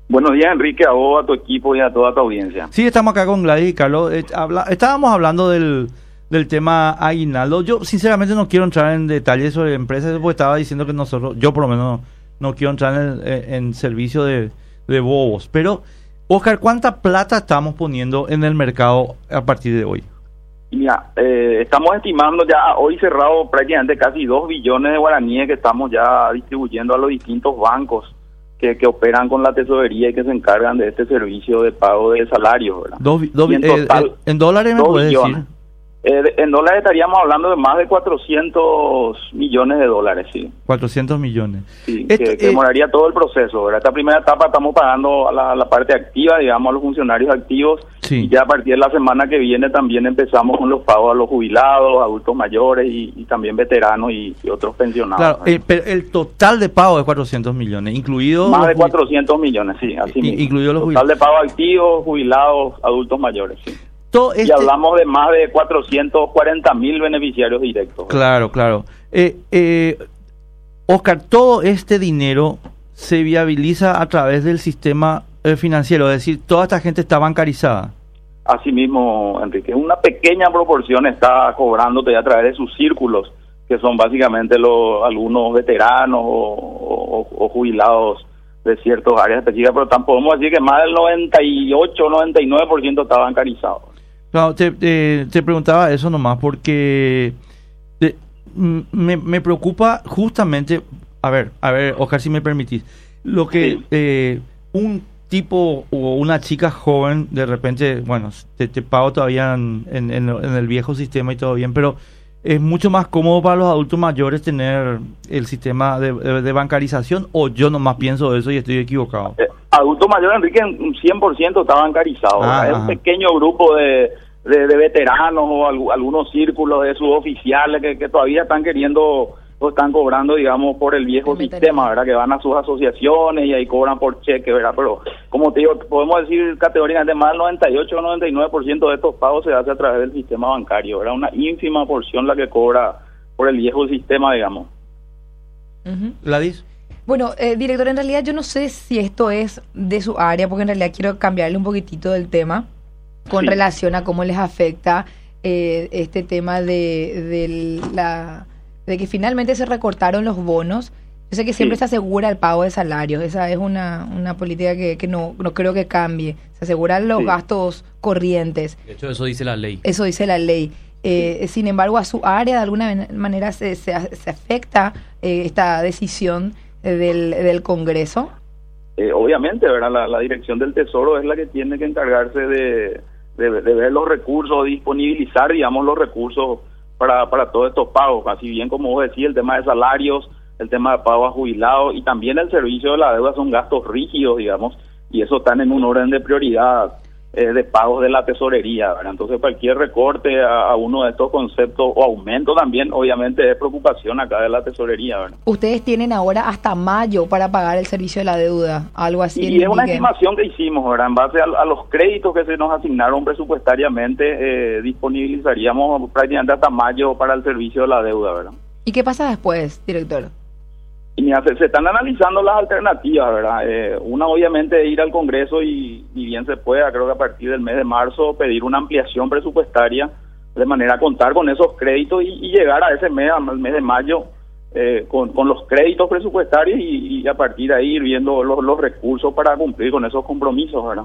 Buenos días, Enrique, a vos, a tu equipo y a toda tu audiencia. Sí, estamos acá con Gladys y Carlos. Estábamos hablando del tema aguinaldo. Yo, sinceramente, no quiero entrar en detalles sobre empresas, porque estaba diciendo que yo por lo menos no quiero entrar en servicio de bobos. Pero, Oscar, ¿cuánta plata estamos poniendo en el mercado a partir de hoy? Mira, estamos estimando ya hoy cerrado prácticamente casi 2 billones de guaraníes que estamos ya distribuyendo a los distintos bancos que operan con la tesorería y que se encargan de este servicio de pago de salarios, ¿verdad? ¿En dólares me puedes decir? En dólares estaríamos hablando de más de 400 millones de dólares, sí. 400 millones. Sí, que demoraría todo el proceso, ¿verdad? Esta primera etapa estamos pagando a la parte activa, digamos, a los funcionarios activos, sí. Y ya a partir de la semana que viene también empezamos con los pagos a los jubilados, adultos mayores y también veteranos y otros pensionados. Claro, pero el total de pago es 400 millones, incluido... Más de 400 millones, sí, así mismo. Incluido los total de pago activos, jubilados, adultos mayores, sí. Y hablamos de más de 440.000 beneficiarios directos. Claro. Oscar, todo este dinero se viabiliza a través del sistema financiero, es decir, toda esta gente está bancarizada. Así mismo, Enrique, una pequeña proporción está cobrándote a través de sus círculos, que son básicamente algunos veteranos o jubilados de ciertas áreas específicas, pero tampoco podemos decir que más del 98 o 99% está bancarizado. No, te preguntaba eso nomás porque me preocupa justamente, a ver, Oscar, si me permitís, lo que un tipo o una chica joven, de repente, bueno, te pago todavía en el viejo sistema y todo bien, pero es mucho más cómodo para los adultos mayores tener el sistema de bancarización, o yo nomás pienso eso y estoy equivocado. Adulto mayor, Enrique, un 100% está bancarizado. Es un pequeño grupo de veteranos o algunos círculos de suboficiales que todavía están queriendo o están cobrando, digamos, por el viejo sistema, ¿verdad? Que van a sus asociaciones y ahí cobran por cheque, ¿verdad? Pero, como te digo, podemos decir categóricamente más del 98 o 99% de estos pagos se hace a través del sistema bancario, ¿verdad? Una ínfima porción la que cobra por el viejo sistema, digamos. Gladys. Bueno, director, en realidad yo no sé si esto es de su área, porque en realidad quiero cambiarle un poquitito del tema con relación a cómo les afecta este tema de que finalmente se recortaron los bonos. Yo sé que siempre se asegura el pago de salarios. Esa es una política que no creo que cambie. Se aseguran los gastos corrientes. De hecho, eso dice la ley. Eso dice la ley. Sin embargo, a su área de alguna manera se afecta esta decisión del Congreso. Obviamente, ¿verdad? La dirección del Tesoro es la que tiene que encargarse de ver los recursos, disponibilizar, digamos, los recursos para todos estos pagos. Así bien como vos decís, el tema de salarios, el tema de pagos a jubilados y también el servicio de la deuda son gastos rígidos, digamos, y eso están en un orden de prioridad de pagos de la tesorería, ¿verdad? Entonces cualquier recorte a uno de estos conceptos o aumento también obviamente es preocupación acá de la tesorería, ¿verdad? Ustedes tienen ahora hasta mayo para pagar el servicio de la deuda, algo así. Y es una estimación que hicimos, ¿verdad? En base a los créditos que se nos asignaron presupuestariamente, disponibilizaríamos prácticamente hasta mayo para el servicio de la deuda, ¿verdad? ¿Y qué pasa después, director? Y mira, se están analizando las alternativas, ¿verdad? Una obviamente ir al Congreso y bien se pueda, creo que a partir del mes de marzo, pedir una ampliación presupuestaria de manera a contar con esos créditos y llegar a ese mes, al mes de mayo, con los créditos presupuestarios y a partir de ahí ir viendo los recursos para cumplir con esos compromisos, ¿verdad?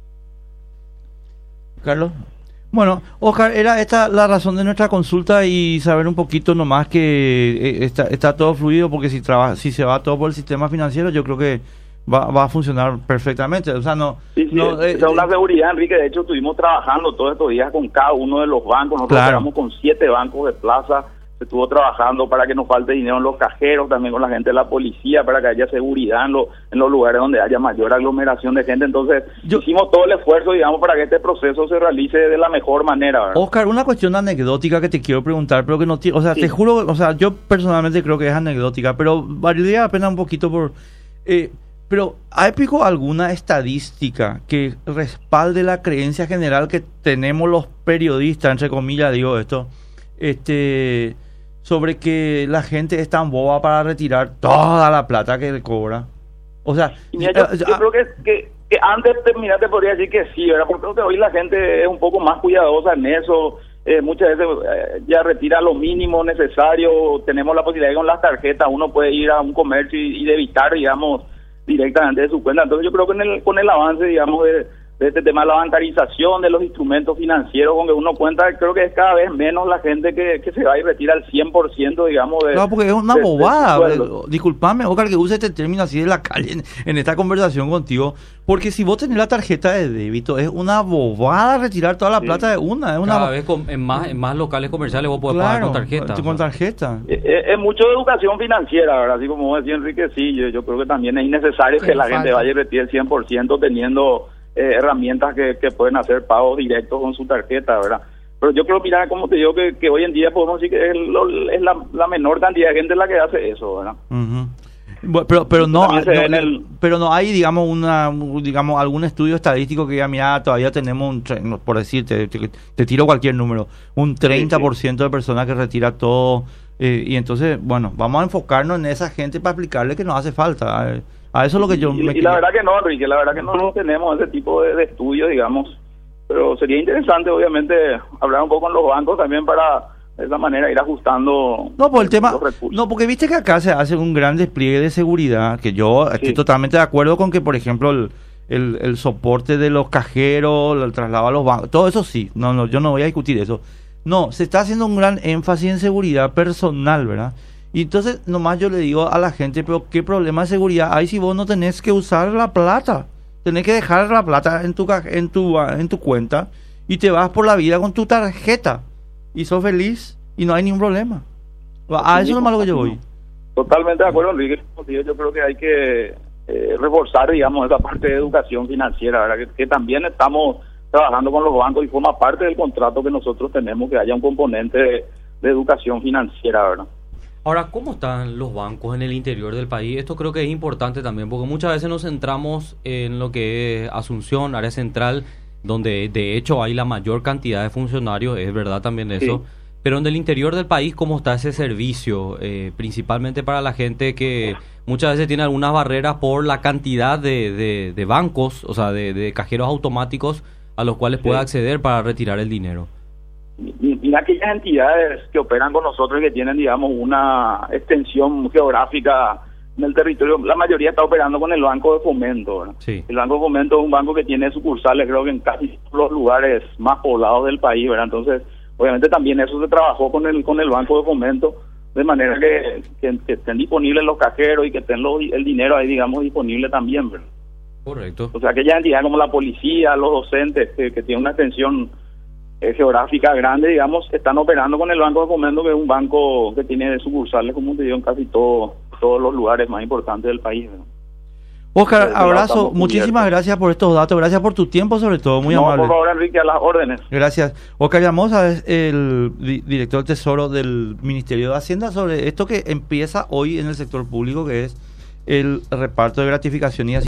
Carlos. Bueno, Oscar, era esta la razón de nuestra consulta y saber un poquito nomás que está todo fluido, porque si se va todo por el sistema financiero, yo creo que va a funcionar perfectamente. O sea, es una seguridad, Enrique. De hecho, estuvimos trabajando todos estos días con cada uno de los bancos. Nosotros trabajamos con 7 bancos de plaza. Se estuvo trabajando para que no falte dinero en los cajeros, también con la gente de la policía, para que haya seguridad en los lugares donde haya mayor aglomeración de gente. Entonces, hicimos todo el esfuerzo, digamos, para que este proceso se realice de la mejor manera, ¿verdad? Oscar, una cuestión anecdótica que te quiero preguntar, pero que no tiene, o sea, te juro, o sea, yo personalmente creo que es anecdótica, pero valdría la pena un poquito pero ¿hay alguna estadística que respalde la creencia general que tenemos los periodistas, entre comillas, digo esto, sobre que la gente es tan boba para retirar toda la plata que cobra? O sea, Y mira, yo creo que antes, mira, te podría decir que sí, ¿verdad? Porque creo que hoy la gente es un poco más cuidadosa en eso. Muchas veces ya retira lo mínimo necesario. Tenemos la posibilidad de que con las tarjetas uno puede ir a un comercio y debitar, digamos, directamente de su cuenta. Entonces yo creo que con el avance, digamos, de este tema de la bancarización, de los instrumentos financieros con que uno cuenta, creo que es cada vez menos la gente que se va y retira al 100%, digamos. Claro, porque es una bobada. Disculpame, Oscar, que use este término así de la calle en esta conversación contigo, porque si vos tenés la tarjeta de débito, es una bobada retirar toda la plata de una. Es cada vez en más locales comerciales vos podés pagar con tarjeta. Con tarjeta. Es mucho de educación financiera, ¿verdad? Así como decía Enrique, sí, yo creo que también es innecesario que la gente vaya y retire el 100% teniendo herramientas que pueden hacer pagos directos con su tarjeta, ¿verdad? Pero yo creo, mira, como te digo, que hoy en día podemos decir que es la menor cantidad de gente la que hace eso, ¿verdad? Bueno, pero no hay, digamos, algún estudio estadístico que diga, mira, todavía tenemos por decirte, te tiro cualquier número, un 30% de personas que retira todo, y entonces, bueno, vamos a enfocarnos en esa gente para explicarle que nos hace falta. A eso es lo que yo y la verdad que no, Enrique, la verdad que no tenemos ese tipo de estudios, digamos, pero sería interesante, obviamente, hablar un poco con los bancos también para de esa manera ir ajustando el tema, los recursos. No, porque viste que acá se hace un gran despliegue de seguridad, que yo estoy totalmente de acuerdo con que, por ejemplo, el soporte de los cajeros, el traslado a los bancos, todo eso sí, no, yo no voy a discutir eso. No, se está haciendo un gran énfasis en seguridad personal, ¿verdad? Y entonces nomás yo le digo a la gente, pero ¿qué problema de seguridad hay si vos no tenés que usar la plata? Tenés que dejar la plata en tu cuenta y te vas por la vida con tu tarjeta y sos feliz y no hay ningún problema. A eso es nomás lo que yo voy. Totalmente de acuerdo, Enrique. Yo creo que hay que reforzar, digamos, esa parte de educación financiera, ¿verdad? Que también estamos trabajando con los bancos y forma parte del contrato que nosotros tenemos, que haya un componente de educación financiera, ¿verdad? Ahora, ¿cómo están los bancos en el interior del país? Esto creo que es importante también, porque muchas veces nos centramos en lo que es Asunción, área central, donde de hecho hay la mayor cantidad de funcionarios, es verdad también eso, pero en el interior del país, ¿cómo está ese servicio? Principalmente para la gente que muchas veces tiene algunas barreras por la cantidad de bancos, o sea, de cajeros automáticos a los cuales puede acceder para retirar el dinero. Y aquellas entidades que operan con nosotros y que tienen, digamos, una extensión geográfica en el territorio, la mayoría está operando con el Banco de Fomento, ¿verdad? Sí. El Banco de Fomento es un banco que tiene sucursales, creo que en casi todos los lugares más poblados del país, ¿verdad? Entonces, obviamente también eso se trabajó con el Banco de Fomento, de manera que estén disponibles los cajeros y que estén el dinero ahí, digamos, disponible también, ¿verdad? Correcto. O sea, aquellas entidades como la policía, los docentes, que tienen una extensión geográfica grande, digamos, están operando con el Banco de Fomento, que es un banco que tiene sucursales, como te digo, en casi todos los lugares más importantes del país, ¿no? Oscar, abrazo, muchísimas gracias por estos datos, gracias por tu tiempo, sobre todo, muy amable. Por favor, Enrique, a las órdenes. Gracias. Oscar Llamosa es el director del Tesoro del Ministerio de Hacienda, sobre esto que empieza hoy en el sector público, que es el reparto de gratificación y